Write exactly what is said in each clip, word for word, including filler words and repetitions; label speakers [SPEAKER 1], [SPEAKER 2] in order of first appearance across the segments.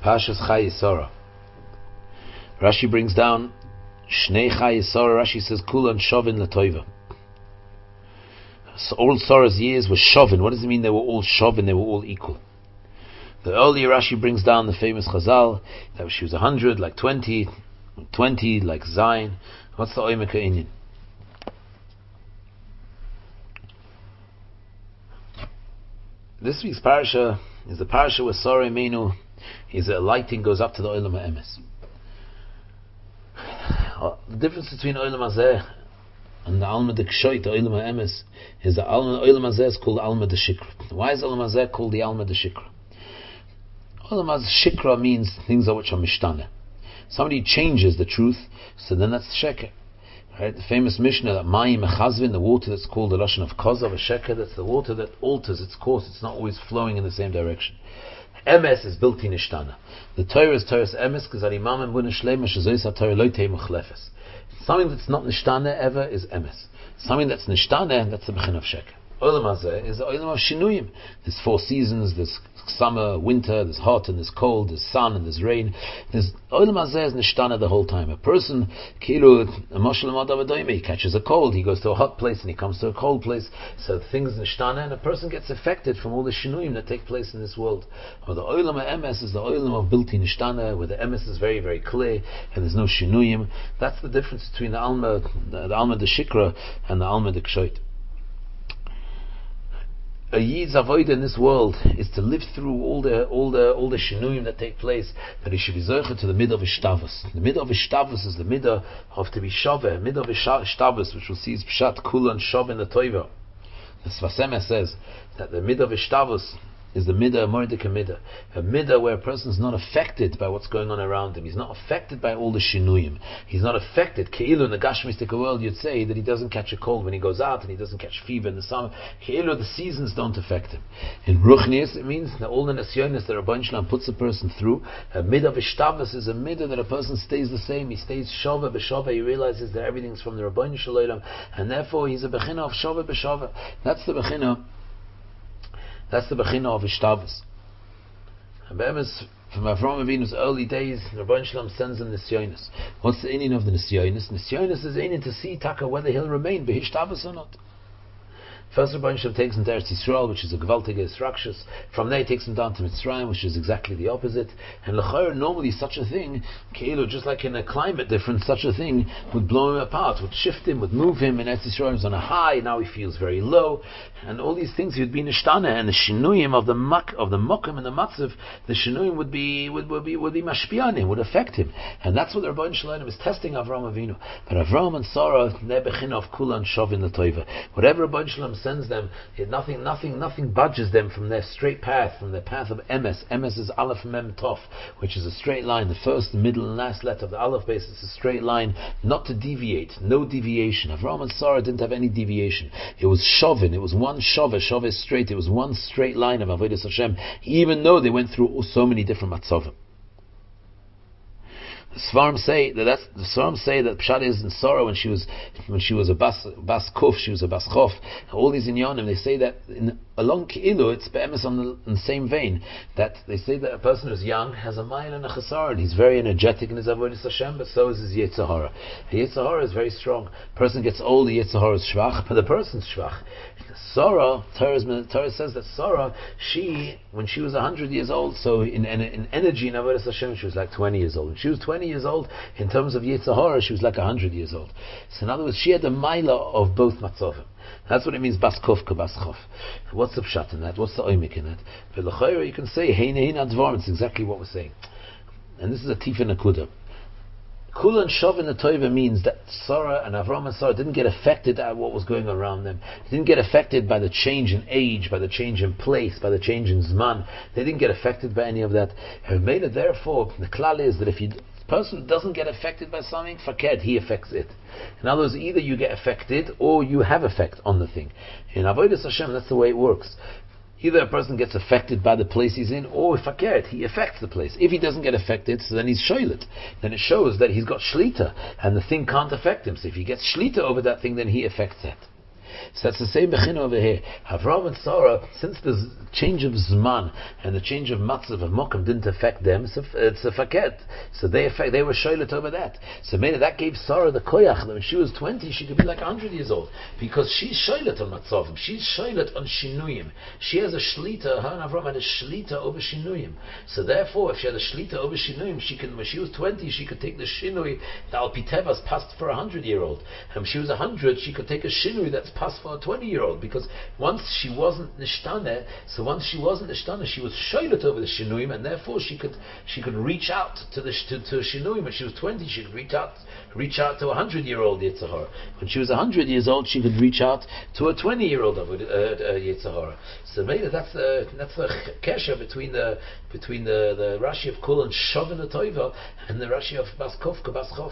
[SPEAKER 1] Pashas Chai Yisara. Rashi brings down Shnei Chai Yisara. Rashi says Kulan Shovin Latoiva. So all Sarah's years were Shovin. What does it mean they were all Shovin? They were all equal. The earlier Rashi brings down the famous Chazal that she was a hundred, like twenty, twenty, like Zayin. What's the Oimeka Inyan? This week's parasha is the parasha where Sarah Imenu is a lighting goes up to the Olam HaEmes. The difference between Olam Hazeh and the Alma de Kshoit, the Olam HaEmes, is the Alma, Olam Hazeh is called Alma de Shikra. Why is Olam Hazeh called the Alma de Shikra? Olam Hazeh Shikra means things which are mishtana. Somebody changes the truth, so then that's sheker. Right? The famous Mishnah that Mayim Mechazvin, the water that's called the Lashon of Kozav, a sheker, that's the water that alters its course, it's not always flowing in the same direction. Emes is built in Ishtana. The Torah is Torah's Emes, because Arimam and Buna Shlema Shazois HaTorah Loitei Muchlefes. Something that's not Nishtana ever is Emes. Something that's Nishtana, that's the Bechin of sheker. Olam Hazeh is the Olam of Shinuyim. There's four seasons, there's summer, winter, there's hot and there's cold, there's sun and there's rain. There's Olam Hazeh is Nishtana the whole time. A person, Kilu, a Moshe L'Madav he catches a cold, he goes to a hot place and he comes to a cold place, so things Nishtana, and a person gets affected from all the Shinuyim that take place in this world. Or the Olam of Emes is the Olam of built-in Nishtana, where the Emes is very, very clear and there's no Shinuyim. That's the difference between the Alma, the, the Alma de Shikra and the Alma de Kshoit. A Yid's avodah in this world is to live through all the all the all the shinuyim that take place, that he should be zocher to the midah of Ishtavus. The midah of Ishtavus is the midah of to be shaveh, midah of Ishtavus, which we'll see is pshat kulan shaveh the toiva. The Sfas Emes says that the midah of Ishtavus is the midah, mordika midah, a midah where a person is not affected by what's going on around him. He's not affected by all the shinuyim. He's not affected. Keilu in the gashmistic world, you'd say that he doesn't catch a cold when he goes out, and he doesn't catch fever in the summer. Keilu, the seasons don't affect him. In ruchnius, it means that all the nesyonis that Rabban Shalom puts a person through, a midah of Ishtavus is a midah that a person stays the same. He stays shava b'shava. He realizes that everything's from the Rabban Shalom, and therefore he's a bechina of shava b'shava. That's the bechina. That's the Bechina of Ishtavus. And from Avraham Avinu's early days, Rabban Shalom sends him Nisyonis. What's the inyan of the Nisyonis? Nisyonis is inyan to see Taka whether he'll remain Behishtabus or not. First, Rabban Shalom takes him to Eretz Yisrael, which is a Gevaltige Yisrakshus. From there, he takes him down to Mitzrayim, which is exactly the opposite. And L'chayr, normally such a thing, Keilu, just like in a climate difference, such a thing would blow him apart, would shift him, would move him. In Eretz Yisrael, he was on a high, now he feels very low. And all these things, he would be nishtana, and the shinuyim of the mak, of the mokum and the matzav, the shinuyim would be, would, would be, would be mashpianim, would affect him. And that's what the Rabban Shalom is testing Avraham Avinu. But Avraham and Sarah, they're bechina of kulan shovin l'toiva. Whatever Rabban Shalom sends them, it, nothing, nothing, nothing budges them from their straight path, from their path of emes. Emes is aleph mem tov, which is a straight line. The first, the middle, and last letter of the aleph base is a straight line, not to deviate, no deviation. Avraham and Sarah didn't have any deviation. It was shovin. It was one shovah. Shovah is straight. It was one straight line of avodas Hashem, even though they went through so many different matzavim. The Svarim say that that's, the Svarim say that Pshat is in Sarah when she was when she was a bas bas kuf, she was a bas chof. All these inyanim, they say that in, along Keilu, it's be'emes on the, in the same vein, that they say that a person who's young has a mile and a chesar, and he's very energetic in his avodas Hashem, but so is his Yetzer Hara. The Yetzer Hara is very strong. A person gets old, the Yetzer Hara is shvach, but the person's shvach. Sarah, Torah says that Sarah, she, when she was a hundred years old, so in, in, in energy in avodas Hashem, she was like twenty years old. When she was twenty years old, in terms of Yetzer Hara, she was like a hundred years old. So in other words, she had the maila of both matzavim. That's what it means, bas kof ka bas chof. What's the pshat in that? What's the oimik in that? But l'chayra, you can say, hein hein advarim, it's exactly what we're saying. And this is a tifa nakuda. Kulan Shovin the Toiva means that Sarah and Avram and Sarah didn't get affected by what was going around them. They didn't get affected by the change in age, by the change in place, by the change in Zman. They didn't get affected by any of that. Hermela, therefore, the klal is that if you, the person doesn't get affected by something, faked, he affects it. In other words, either you get affected or you have effect on the thing. In Avodas Hashem, that's the way it works. Either a person gets affected by the place he's in, or if fakert, he affects the place. If he doesn't get affected, so then he's shoylet. Then it shows that he's got shlita, and the thing can't affect him. So if he gets shlita over that thing, then he affects it. So that's the same Bechina over here. Avram and Sarah, since the change of Zman and the change of Matzav of Mokum didn't affect them, it's a, it's a faket. So they affect, they were shoylet over that. So maybe that gave Sarah the koyach that when she was twenty, she could be like one hundred years old. Because she's shoylet on Matzavim. She's shoylet on Shinuyim. She has a shlita, her and Avram had a shlita over Shinuyim. So therefore, if she had a shlita over Shinuyim, she can, when she was twenty, she could take the Shinui that Al Pitevas passed for a hundred year old. And when she was a hundred, she could take a Shinui that's passed for a twenty year old. Because once she wasn't Nishtane, so once she wasn't Nishtane, she was shoylet over the Shinuyim, and therefore she could she could reach out to the to, to Shinuyim. When she was twenty, she could reach out reach out to a hundred year old Yitzhahara. When she was a hundred years old, she could reach out to a twenty year old uh, uh, Yitzhahara. So maybe that's the that's the kesher between the between the, the Rashi of Kul and Shavin Toiva and the Rashi of Bas Kovka Bas Chov.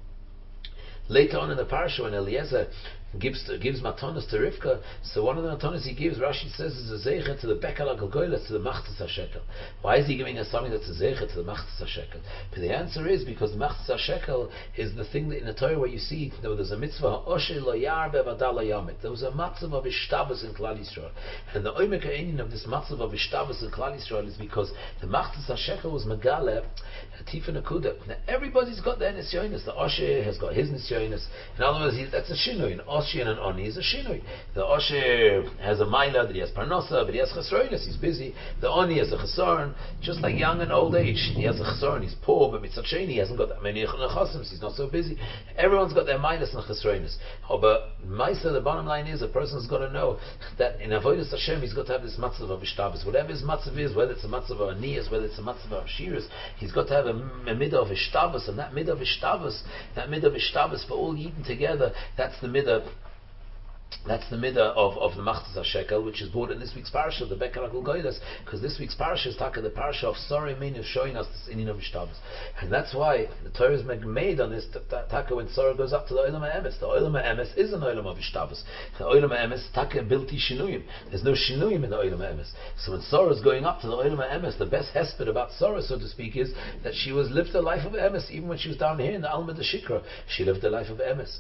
[SPEAKER 1] Later on in the parsha, when Eliezer gives gives matanos to Rivka, so one of the matanos he gives, Rashi says, is a zeicha to the Bekal HaGolgoyla, to the Machzas HaShekel. Why is he giving us something that's a zeicha to the Machzas HaShekel? But the answer is because the Machzas HaShekel is the thing that in the Torah where you see there was a mitzvah Oshe lo yarbe v'adal yamit. There was a matzav of ishtabas in Klal Yisrael, and the oimek ha'einin of this matzav of ishtabas in Klal Yisrael is because the Machzas HaShekel was megale tifa nakuda. Now everybody's got their nisyonis. The Oshe has got his nisyonis. In other words, he, that's a shinui. In Oshe and an Oni is a shinui. The Osher has a maila that he has parnasa, but he has chesroinus, he's busy. The Oni has a chesaron, just like young and old age. He has a chesaron, he's poor, but mitzat sheni, he hasn't got that many chesams, he's not so busy. Everyone's got their mailas and chesroinus. Oh, but Maisa, the bottom line is, a person's got to know that in avodas Hashem, he's got to have this matzav of ishtabas. Whatever his matzav is, whether it's a matzav of aniyas, whether it's a matzav of shiras, he's got to have a, a midah of ishtabas, and that midah of ishtabas, that midah of ishtabas for all Yidden together, that's the midah. That's the midah of, of the Machzas HaShekel, which is brought in this week's parasha, the Bekar HaGolgoylas, because this week's parasha is taka the parasha of Sarah Imenu, showing us this inyan of Ishtabas. And that's why the Torah is made on this taka when Sarah goes up to the Olam HaEmes. The Olam HaEmes is an Olam of Ishtabas. The Olam HaEmes taka bilti shinuyim. There's no shinuyim in the Olam HaEmes. So when Sarah is going up to the Olam HaEmes, the best hesped about Sarah, so to speak, is that she was lived a life of Emes, even when she was down here in the Alma de Shikra. She lived a life of Emes.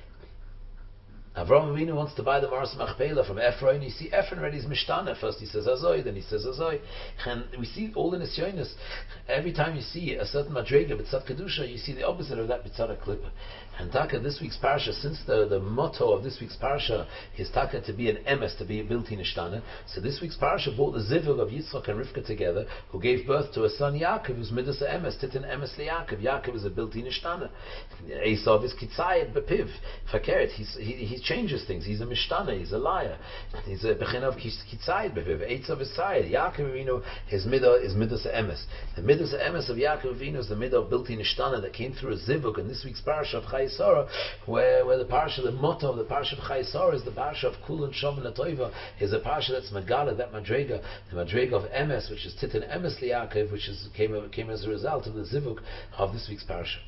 [SPEAKER 1] Avraham Avinu wants to buy the Maras Machpelah from Ephron. You see, Ephron already is Mishtana. First he says Azoi, then he says Azoi. And we see all in the Sionis, every time you see a certain Madrega, B'tzad Kedusha, you see the opposite of that, B'tzad Klippa. And Taka, this week's parasha, since the, the motto of this week's parasha is Taka to be an emes, to be a built-in Ishtana, so this week's parasha brought the Zivug of Yitzchak and Rivka together, who gave birth to a son Yaakov, who's Midas emes, Titin emes liYaakov. Yaakov is a built-in Ishtana. Esav is Kitzayet Bepiv. Fakeret, he, he changes things. He's a Mishtana, he's a liar. He's a Bechin of Kitzayet Bepiv. Esav is Sayed. Yaakov Avinu, his midah is Midas emes. The Midas emes of Yaakov Avinu is the midah of built-in Ishtana that came through a Zivug in this week's parasha of Chai Sarah, where, where the parasha, the motto of the parasha of Chai Sarah is the parasha of Kul and Shav and Atoiva, is a parasha that's Magala, that Madrega, the Madrega of Emes, which is Titan Emes liYaakov, which is, came, came as a result of the Zivuk of this week's parasha.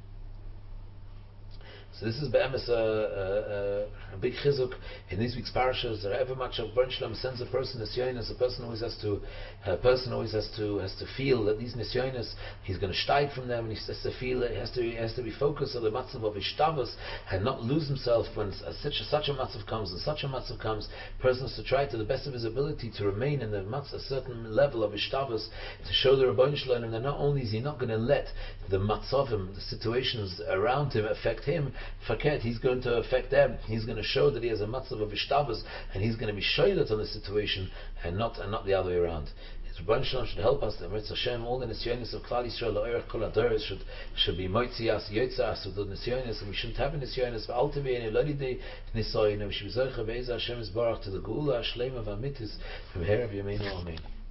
[SPEAKER 1] So this is be'emes a, a, a big chizuk in this week's parashas. There ever much of Bern Shalom sends a person nisyonis. A person always has to, a person always has to has to feel that these nisyonis, he's going to steig from them, and he has to feel that he has to he has to be focused on the matzav of ishtavus and not lose himself when such a, such a matzav comes and such a matzav comes. A person has to try to the best of his ability to remain in the matzav, a certain level of ishtavus, to show the Rebbeinu Shalom that not only is he not going to let the matzavim, the situations around him, affect him. Faket, he's going to affect them. He's going to show that he has a matzav of ishtabas, and he's going to be shoylet on the situation, and not and not the other way around. His Rebbeinu Shalom should help us. The Eretz Hashem, all the nisyonis of Klal Yisrael, La'orech Kol Hadoros should should be moitzias, yotzas with the nisyonis, and we shouldn't have a nisyonis. V'altevi and elodidei nisoyin, and we should be zocher be'ezah Hashem is barach to the geula, shlema v'amitis from here of Yameinu Amen.